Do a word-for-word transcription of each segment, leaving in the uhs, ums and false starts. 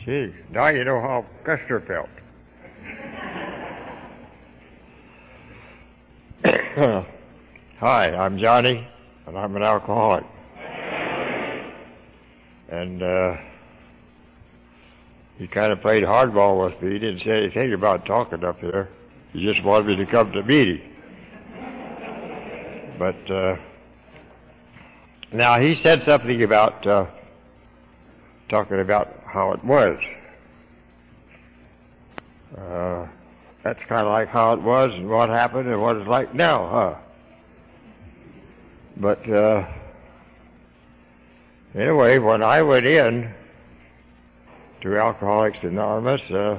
Gee, now you know how Custer felt. Hi, I'm Johnny, and I'm an alcoholic. And uh, he kind of played hardball with me. He didn't say anything about talking up there. He just wanted me to come to meeting. But uh, now he said something about uh, talking about how it was. Uh, that's kind of like how it was and what happened and what it's like now, huh? But uh, anyway, when I went in to Alcoholics Anonymous, uh,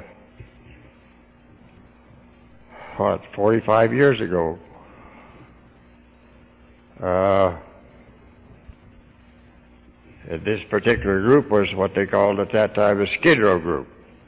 what, forty-five years ago, uh, this particular group was what they called at that time a Skid Row group.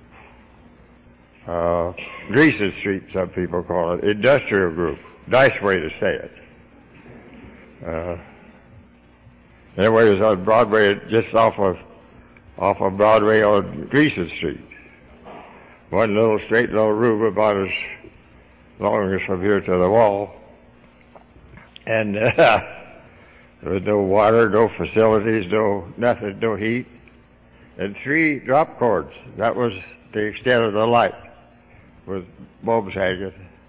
Uh, Greason Street, some people call it, industrial group. Nice way to say it. Uh, anyway, it was on Broadway, just off of, off of Broadway on Greason Street. One little straight little room about as long as from here to the wall. And, uh, there was no water, no facilities, no nothing, no heat. And three drop cords. That was the extent of the light, with bulbs hanging.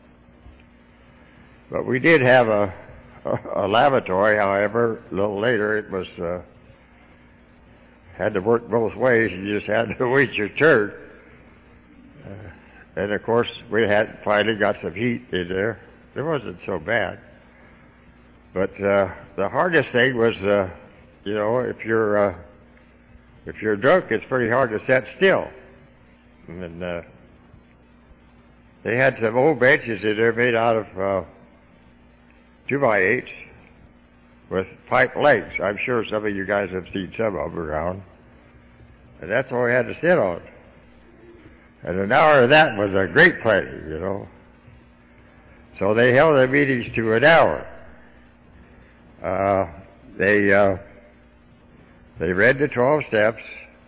But we did have a, a, a lavatory, however, a little later. It was, uh, had to work both ways. You just had to wait your turn. Uh, and of course, we had finally got some heat in there. It wasn't so bad. But uh, the hardest thing was, uh, you know, if you're uh, if you're drunk, it's pretty hard to sit still. And uh, they had some old benches in there made out of uh, two by eights with pipe legs. I'm sure some of you guys have seen some of them around. And that's all we had to sit on. And an hour of that was a great pleasure, you know. So they held their meetings to an hour. Uh, they, uh, they read the twelve steps.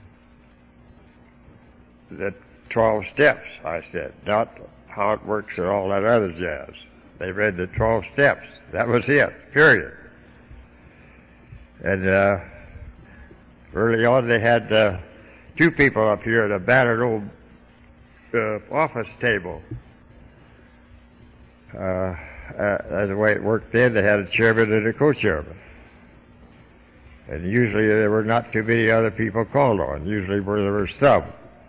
The twelve steps, I said, not how it works and all that other jazz. They read the twelve steps. That was it, period. And, uh, early on they had, uh, two people up here at a battered old, uh, office table. Uh, Uh, the way it worked then, they had a chairman and a co-chairman. And usually there were not too many other people called on, usually where there were some.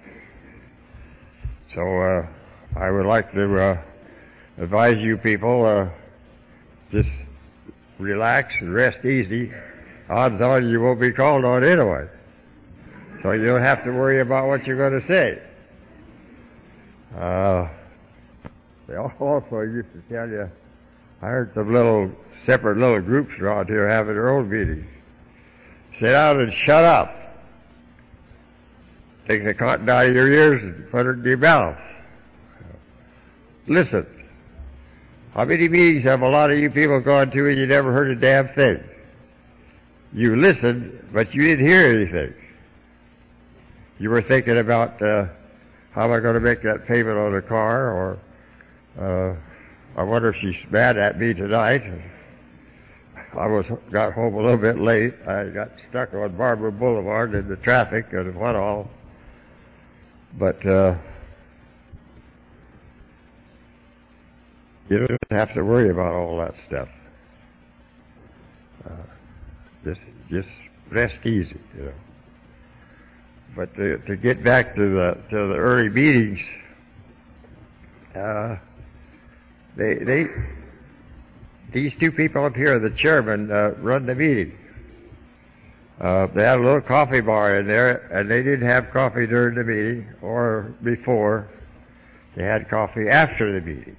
So uh, I would like to uh, advise you people, uh, just relax and rest easy. Odds are you won't be called on anyway. So you don't have to worry about what you're going to say. Uh, they also used to tell you, I heard some little, separate little groups around here having their own meetings. Sit down and shut up. Take the cotton out of your ears and put it in your mouth. Listen. How many meetings have a lot of you people gone to and you never heard a damn thing? You listened, but you didn't hear anything. You were thinking about, uh, how am I going to make that payment on the car, or, uh, I wonder if she's mad at me tonight. I was got home a little bit late. I got stuck on Barbara Boulevard in the traffic and what all. But uh, you don't have to worry about all that stuff. Uh, just just rest easy, you know. But to, to get back to the to the early meetings. Uh, They, they, these two people up here, the chairman, uh, run the meeting. Uh, they had a little coffee bar in there, and they didn't have coffee during the meeting or before. They had coffee after the meeting.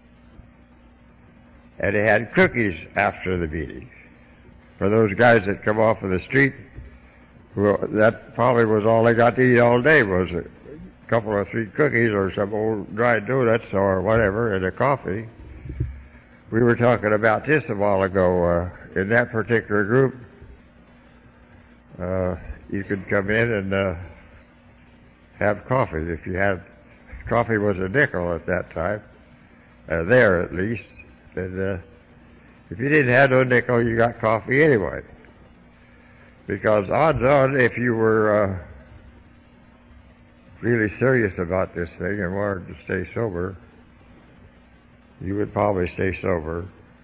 And they had cookies after the meeting. For those guys that come off of the street, who, that probably was all they got to eat all day, was a couple or three cookies or some old dried donuts or whatever and a coffee. We were talking about this a while ago. Uh, in that particular group, uh, you could come in and uh, have coffee. If you had coffee was a nickel at that time, uh, there at least. And uh, if you didn't have no nickel, you got coffee anyway. Because odds on, if you were uh, really serious about this thing and wanted to stay sober, you would probably stay sober.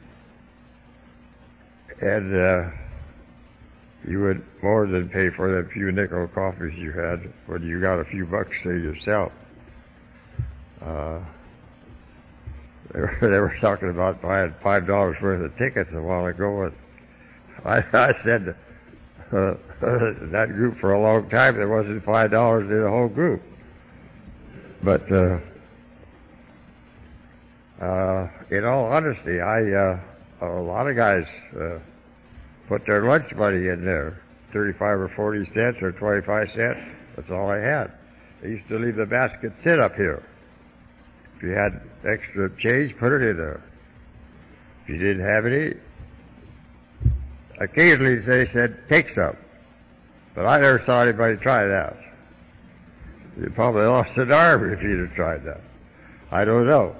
And uh, you would more than pay for that few nickel coffees you had when you got a few bucks to yourself. Uh, they, were, they were talking about buying five dollars worth of tickets a while ago, and I, I said uh, that group for a long time there wasn't five dollars in the whole group. But uh, uh, in all honesty, I uh, a lot of guys uh, put their lunch money in there, thirty-five or forty cents or twenty-five cents. That's all I had. I used to leave the basket sit up here. If you had extra change, put it in there. If you didn't have any, occasionally they said, take some. But I never saw anybody try that. You probably lost an arm if you'd have tried that. I don't know.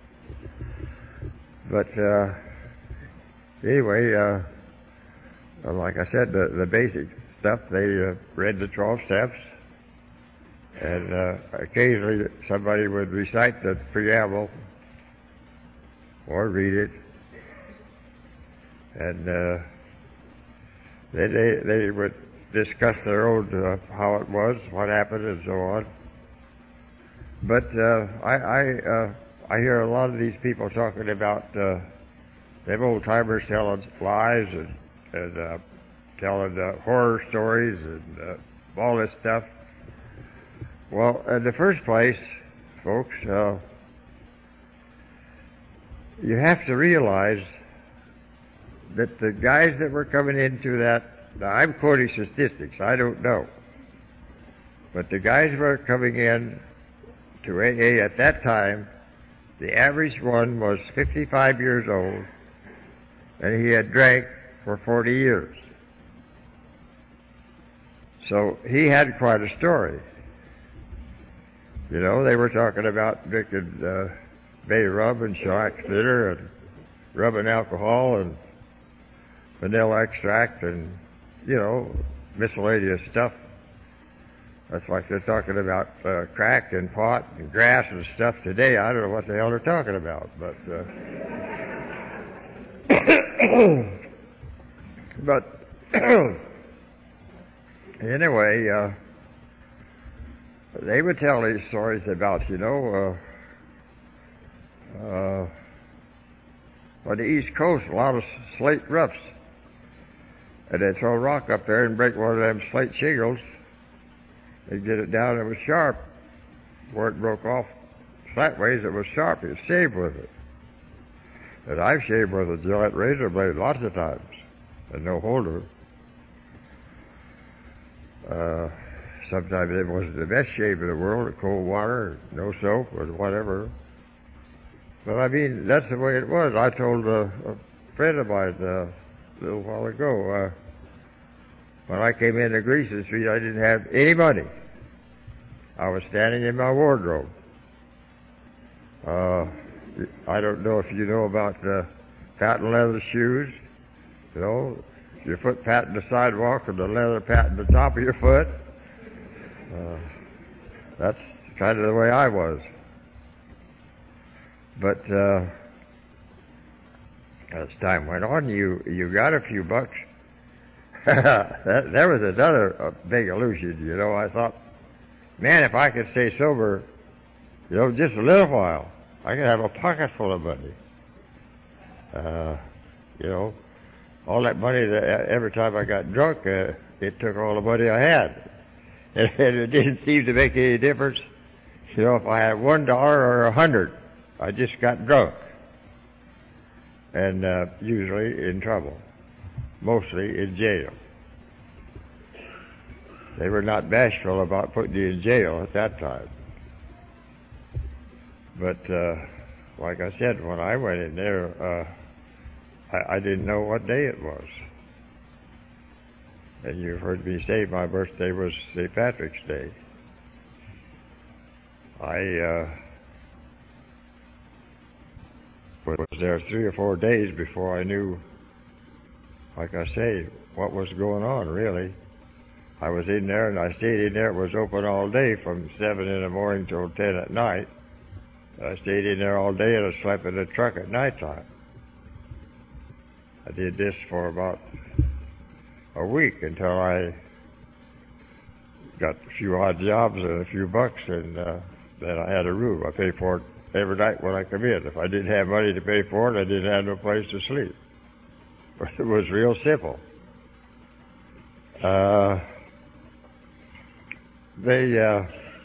But uh, anyway, uh, like I said, the, the basic stuff, they uh, read the twelve steps. And uh, occasionally somebody would recite the preamble or read it. And uh, they, they, they would discuss their own, uh, how it was, what happened, and so on. But uh, I, I, uh, I hear a lot of these people talking about uh, them old-timers telling lies and, and uh, telling uh, horror stories and uh, all this stuff. Well, in the first place, folks, uh, you have to realize that the guys that were coming into that, now I'm quoting statistics, I don't know, but the guys were coming in to A A at that time, the average one was fifty-five years old, and he had drank for forty years. So he had quite a story. You know, they were talking about drinking uh, bay rum and shellac bitter and rubbing alcohol and vanilla extract and, you know, miscellaneous stuff. That's like they're talking about uh, crack and pot and grass and stuff today. I don't know what the hell they're talking about, but uh, but anyway. Uh, They would tell these stories about, you know, uh, uh, on the East Coast, a lot of slate roofs. And they'd throw a rock up there and break one of them slate shingles. They'd get it down, it was sharp. Where it broke off flatways, it was sharp. You'd shave with it. And I've shaved with a Gillette razor blade lots of times, and no holder. Uh, Sometimes it wasn't the best shave in the world, cold water, no soap, or whatever. But I mean, that's the way it was. I told a, a friend of mine uh, a little while ago, uh, when I came into Greason Street, I didn't have any money. I was standing in my wardrobe. Uh, I don't know if you know about uh, patent leather shoes. You know, your foot patting the sidewalk and the leather patting the top of your foot. Uh, that's kind of the way I was. But uh, as time went on, you you got a few bucks. that, there was another uh, big illusion, you know. I thought, man, if I could stay sober, you know, just a little while, I could have a pocket full of money. Uh, you know, all that money, that every time I got drunk, uh, it took all the money I had. And it didn't seem to make any difference. You know, if I had one dollar or a hundred, I just got drunk. And uh, usually in trouble. Mostly in jail. They were not bashful about putting you in jail at that time. But uh, like I said, when I went in there, uh, I, I didn't know what day it was. And you've heard me say my birthday was Saint Patrick's Day. I uh, was there three or four days before I knew, like I say, what was going on, really. I was in there, and I stayed in there. It was open all day from seven in the morning till ten at night. I stayed in there all day, and I slept in the truck at nighttime. I did this for about a week until I got a few odd jobs and a few bucks, and uh, then I had a room. I paid for it every night when I come in. If I didn't have money to pay for it, I didn't have no place to sleep. But it was real simple. Uh, they, uh,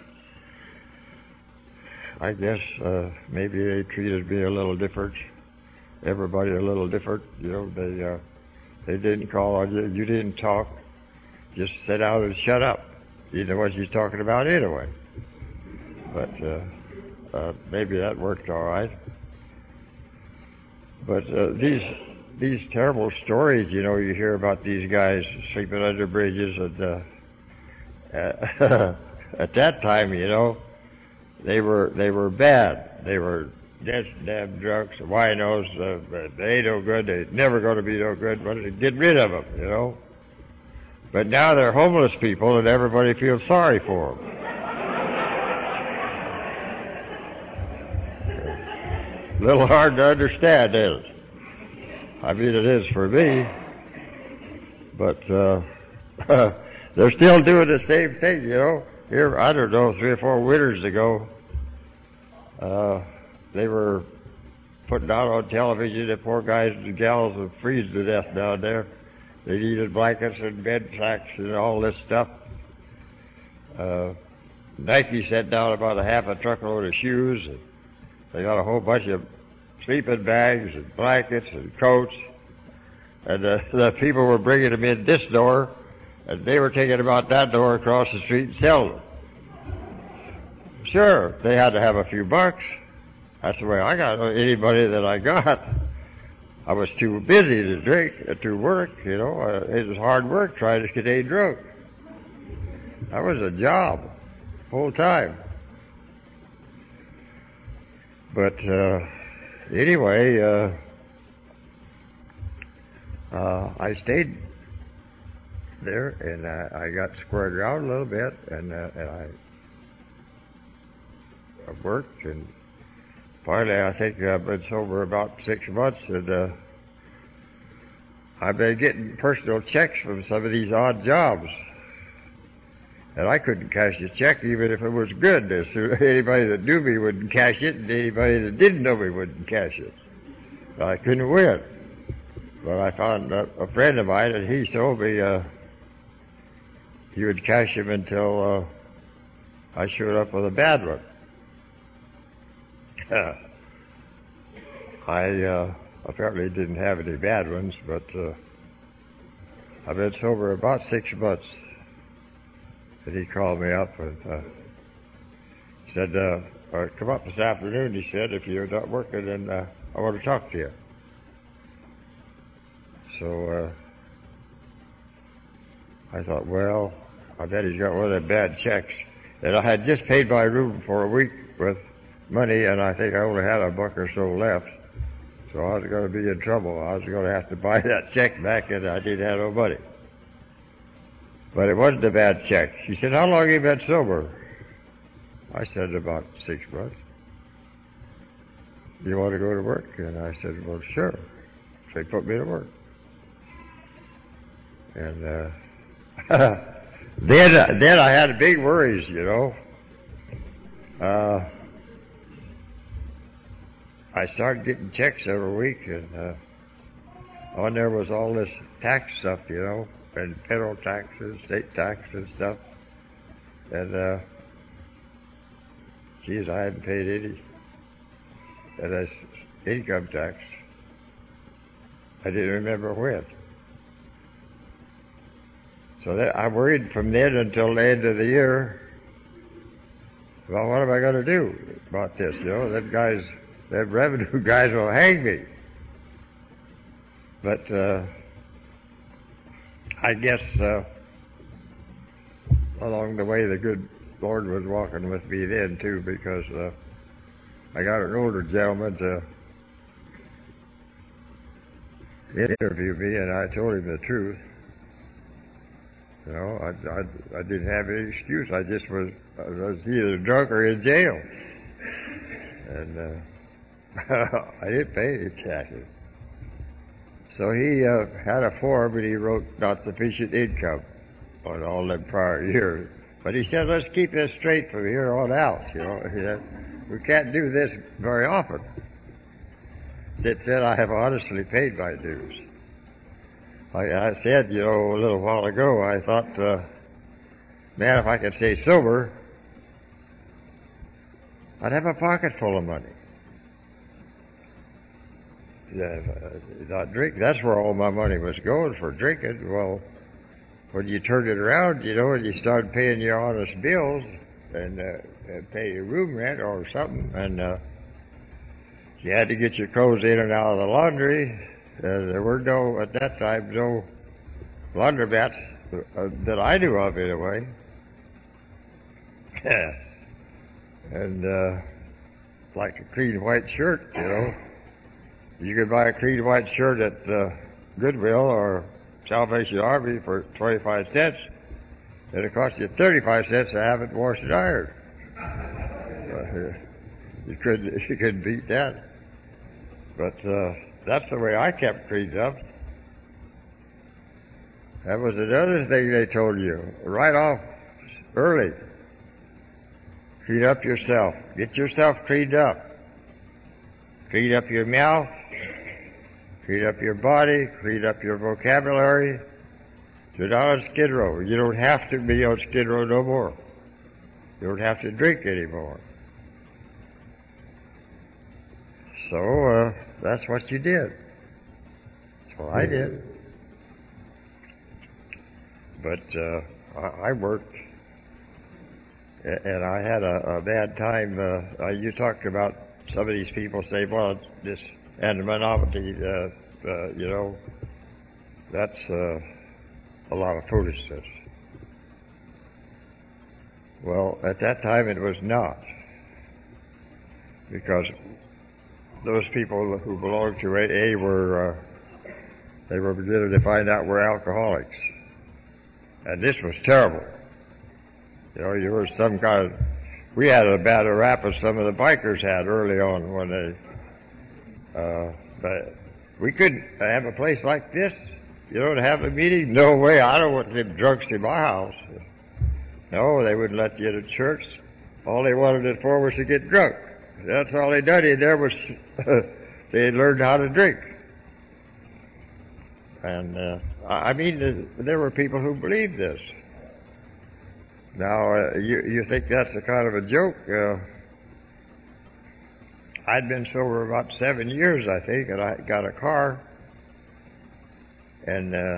I guess, uh, maybe they treated me a little different. Everybody a little different. You know, they, uh, they didn't call on you. You didn't talk. Just sit down and shut up. You know what she's talking about anyway. But, uh, uh, maybe that worked all right. But, uh, these, these terrible stories, you know, you hear about these guys sleeping under bridges, and, uh, uh at that time, you know, they were, they were bad. They were just damn drunks, winos, uh, they ain't no good, they never gonna be no good, but get rid of them, you know. But now they're homeless people, and everybody feels sorry for them. A little hard to understand, isn't it? I mean, it is for me. But uh, they're still doing the same thing, you know. Here, I don't know, three or four winters ago, uh, they were putting out on television that poor guys and gals would freeze to death down there. They needed blankets and bed sacks and all this stuff. Uh, Nike sent down about a half a truckload of shoes. And they got a whole bunch of sleeping bags and blankets and coats. And uh, the people were bringing them in this door, and they were taking them out that door across the street and selling them. Sure, they had to have a few bucks. That's the way I got any money that I got. I was too busy to drink, uh, to work, you know. Uh, it was hard work trying to stay drunk. That was a job, full time. But uh, anyway, uh, uh, I stayed there, and uh, I got squared around a little bit, and, uh, and I, I worked, and finally, I think I've been sober about six months, and uh, I've been getting personal checks from some of these odd jobs. And I couldn't cash a check even if it was good. Anybody that knew me wouldn't cash it, and anybody that didn't know me wouldn't cash it. I couldn't win. But I found a, a friend of mine, and he told me uh, he would cash them until uh, I showed up with a bad one. I uh, apparently didn't have any bad ones, but uh, I've been sober about six months. And he called me up and uh, said, uh, uh, come up this afternoon, he said, if you're not working, then uh, I want to talk to you. So uh, I thought, well, I bet he's got one of them bad checks. And I had just paid my room for a week with money, and I think I only had a buck or so left. So I was going to be in trouble. I was going to have to buy that check back, and I didn't have no money. But it wasn't a bad check. She said, how long have you been sober? I said, about six months. You want to go to work? And I said, well, sure. So they put me to work. And uh, then, then I had big worries, you know. Uh, I started getting checks every week, and uh, on there was all this tax stuff, you know, and federal taxes, state taxes and stuff. And, uh, geez, I hadn't paid any. And that's income tax. I didn't remember when. So that, I worried from then until the end of the year, well, what am I going to do about this, you know? Them guys, them revenue guys will hang me. But, uh, I guess, uh, along the way, the good Lord was walking with me then too, because uh, I got an older gentleman to interview me, and I told him the truth. You know, I, I, I didn't have any excuse. I just was, I was either drunk or in jail. And uh, I didn't pay any taxes. So he uh, had a form, and he wrote not sufficient income on all them prior years. But he said, let's keep this straight from here on out. You know, he said, we can't do this very often. It said, I have honestly paid my dues. Like I said, you know, a little while ago, I thought, uh, man, if I could stay sober, I'd have a pocket full of money. Yeah, not drink. That's where all my money was going, for drinking. Well, when you turned it around, you know, and you started paying your honest bills and, uh, and pay your room rent or something, and uh, you had to get your clothes in and out of the laundry. Uh, there were no, at that time, no laundromats uh, that I knew of, anyway. And uh, like a clean white shirt, you know. You could buy a clean white shirt at uh, Goodwill or Salvation Army for twenty-five cents, and it cost you thirty-five cents to have it washed and ironed. Uh, you couldn't, you couldn't beat that. But uh, that's the way I kept cleaned up. That was another thing they told you, right off early. Clean up yourself. Get yourself cleaned up. Clean up your mouth. Clean up your body. Clean up your vocabulary. You're not on Skid Row. You don't have to be on Skid Row no more. You don't have to drink anymore. So, uh, that's what you did. That's what I did. But, uh, I, I worked, and I had a, a bad time. Uh, you talked about some of these people say, well, this anonymity, uh, uh, you know, that's, uh, a lot of foolishness. Well, at that time it was not. Because those people who belonged to A A were, uh, they were beginning to find out we're alcoholics. And this was terrible. You know, you were some kind of, we had a bad rap as some of the bikers had early on when they, uh, but we couldn't have a place like this, you know, to have a meeting. No way, I don't want them drunks in my house. No, they wouldn't let you into church. All they wanted it for was to get drunk. That's all they done in there was, they learned how to drink. And, uh, I mean, there were people who believed this. Now, uh, you, you think that's a kind of a joke? Uh, I'd been sober about seven years, I think, and I got a car. And, uh,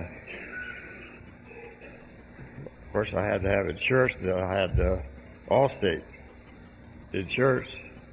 of course, I had to have insurance. I had uh, Allstate insurance.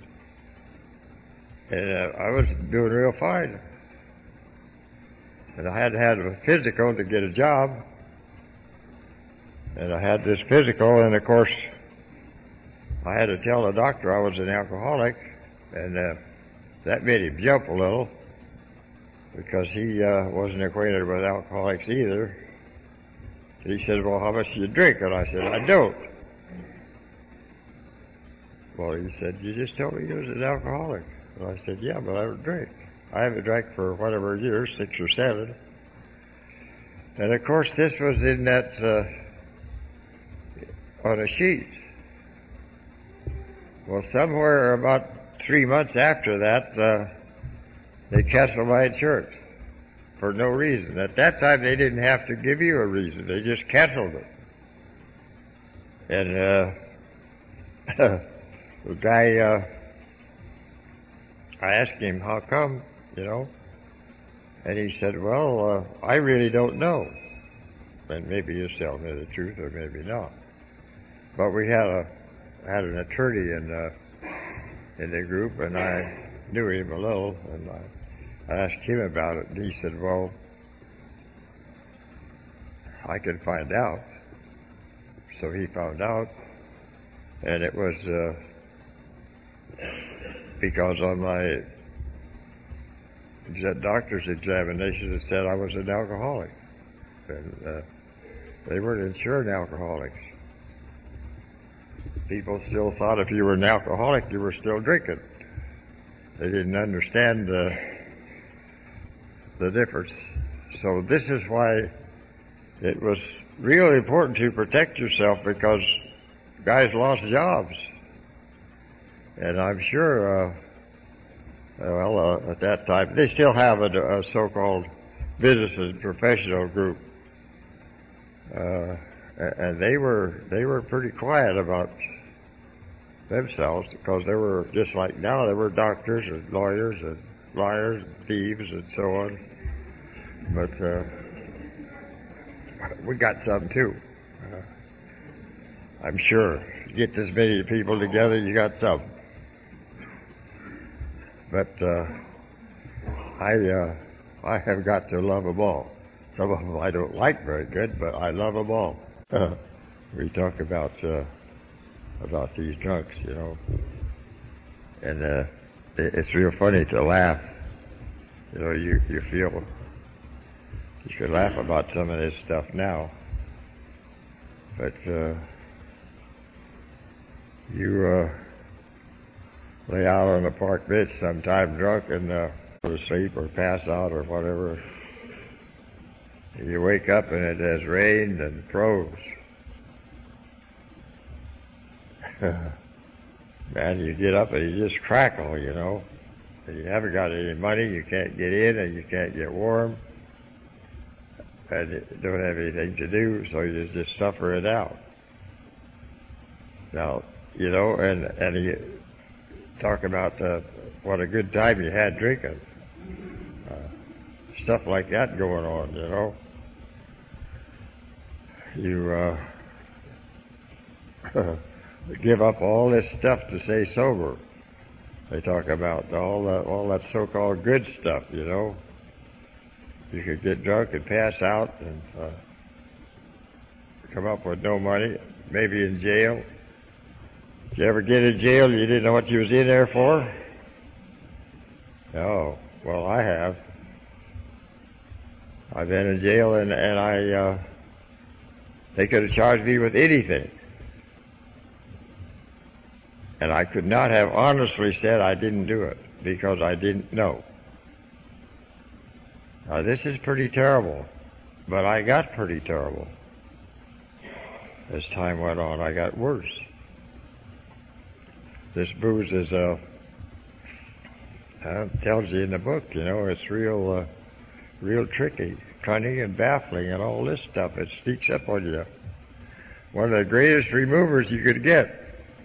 And uh, I was doing real fine. And I had to have a physical to get a job. And I had this physical, and of course, I had to tell the doctor I was an alcoholic, and uh, that made him jump a little, because he uh, wasn't acquainted with alcoholics either. He said, well, how much do you drink? And I said, I don't. Well, he said, you just told me you was an alcoholic. And I said, yeah, but I don't drink. I haven't drank for whatever years, six or seven. And of course, this was in that, uh, on a sheet. Well, somewhere about three months after that, uh, they canceled my insurance for no reason. At that time, they didn't have to give you a reason. They just canceled it. And, uh, the guy, uh, I asked him, how come, you know? And he said, well, uh, I really don't know. And maybe he's telling me the truth, or maybe not. But we had a, had an attorney in, uh, in the group, and I knew him a little, and I, I asked him about it, and he said, well, I can find out. So he found out, And it was uh, because on my doctor's examination it said I was an alcoholic. And uh, they weren't insured alcoholics. People still thought if you were an alcoholic, you were still drinking. They didn't understand uh, the difference. So this is why it was really important to protect yourself, because guys lost jobs. And I'm sure, uh, well, uh, at that time, they still have a, a so-called business and professional group. Uh, and they were, they were pretty quiet about themselves, because they were just like now. There were doctors and lawyers and liars and thieves and so on. But uh, we got some too. Uh, I'm sure. Get this many people together, you got some. But uh, I uh, I have got to love them all. Some of them I don't like very good, but I love them all. Uh, we talk about uh, about these drunks, you know, and uh, it, it's real funny to laugh. You know, you you feel you could laugh about some of this stuff now, but uh, you uh, lay out on a park bench sometime drunk and uh, go to sleep or pass out or whatever. And you wake up and it has rained and froze. Man, you get up and you just crackle, you know. And you haven't got any money, you can't get in and you can't get warm. And you don't have anything to do, so you just suffer it out. Now, you know, and, and you talk about uh, what a good time you had drinking. Uh, stuff like that going on, you know. You uh, give up all this stuff to stay sober. They talk about all that, all that so-called good stuff, you know. You could get drunk and pass out and uh, come up with no money, maybe in jail. Did you ever get in jail and you didn't know what you was in there for? Oh, well, I have. I've been in jail and, and I, uh, they could have charged me with anything. And I could not have honestly said I didn't do it because I didn't know. Now, this is pretty terrible, but I got pretty terrible. As time went on, I got worse. This booze is, uh, uh tells you in the book, you know, it's real, uh, real tricky, cunning and baffling and all this stuff. It sneaks up on you. One of the greatest removers you could get.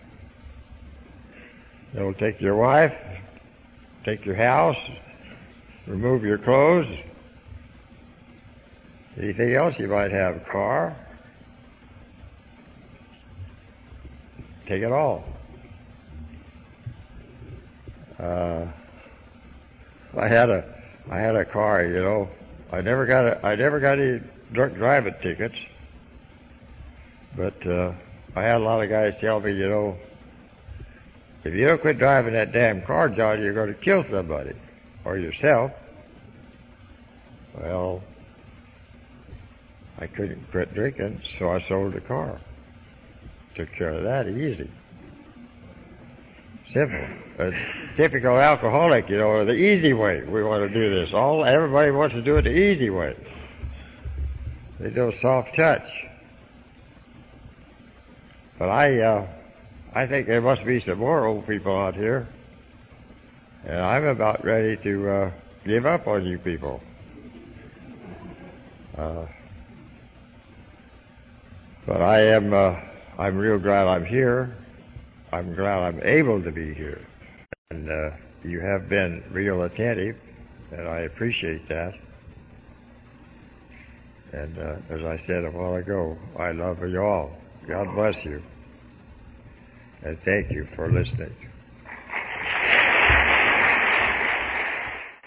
It'll take your wife, take your house, remove your clothes, anything else you might have, a car, take it all. Uh, I had a, I had a car, you know. I never got a, I never got any drunk driving tickets, but uh, I had a lot of guys tell me, you know, if you don't quit driving that damn car, John, you're going to kill somebody or yourself. Well, I couldn't quit drinking, so I sold the car. Took care of that easy. Simple. A typical alcoholic, you know, the easy way. We want to do this. All everybody wants to do it the easy way. They do soft touch. But I, uh, I think there must be some more old people out here, and I'm about ready to uh, give up on you people. Uh, but I am, uh, I'm real glad I'm here. I'm glad I'm able to be here. And uh, you have been real attentive, and I appreciate that. And uh, as I said a while ago, I love you all. God bless you. And thank you for listening.